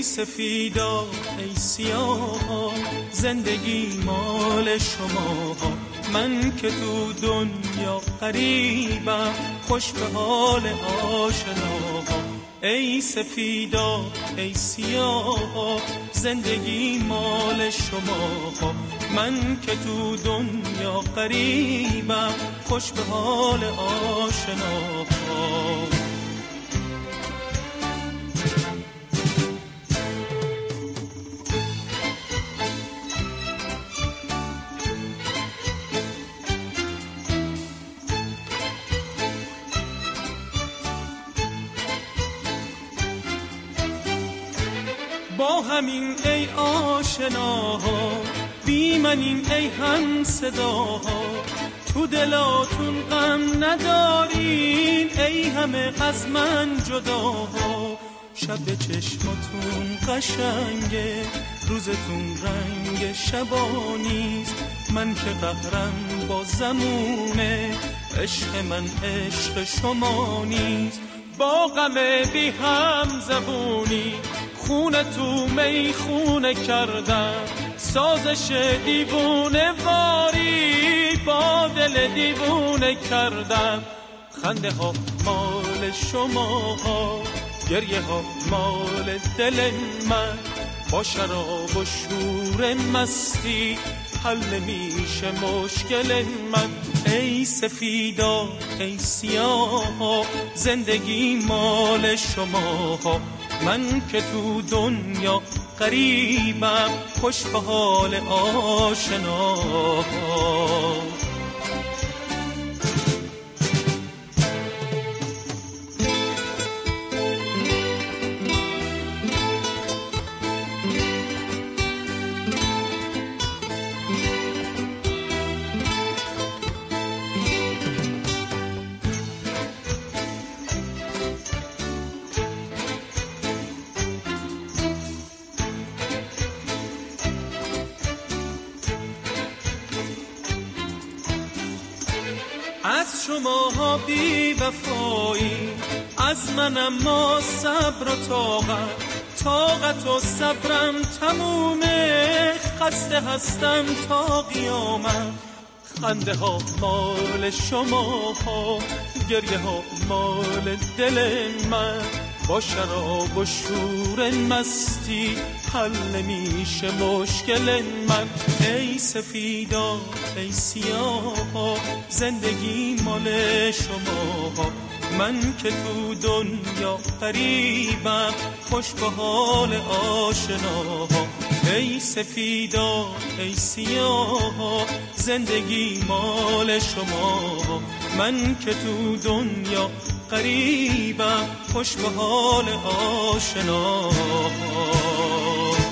سفیدا ای سیاه، زندگی مال شما. من که تو دنیا غریبم، خوش به حال آشنا. ای سفیدا ای سیاه، زندگی مال شما. من که تو دنیا غریبم، خوش به حال آشنا. با همین ای آشناها، بی منین ای هم صداها، تو دلاتون غم ندارین ای همه از من جداها. شب چشماتون قشنگه، روزتون رنگ شبانیست. من که قهرم با زمونه، عشق من عشق شما نیست. با غم بی هم زبونی، خونه تو می خونه کردم. سازش دیوونه واری، با دل دیوونه کردم. خنده ها مال شما ها، گریه ها مال دل من. با شراب و شور مستی، حل میشه مشکل من. ای سفیدا ای سیاه، زندگی مال شما. من که تو دنیا غریبم، خوش به حال آشنا. از شماها بی وفایی، از منم ما صبر و طاقت و صبرم تمومه. خسته هستم تا قیامت. خنده ها مال شما ها، گریه ها مال دل من. با شراب و شور مستی، حل نمیشه مشکل من. ای سفیدا ای سیاه، زندگی مال شما. من که تو دنیا غریبم، خوش به حال آشنا. ای سفیدا ای سیاه، زندگی مال شما. من که تو دنیا غریبم، خوش به حال آشنا.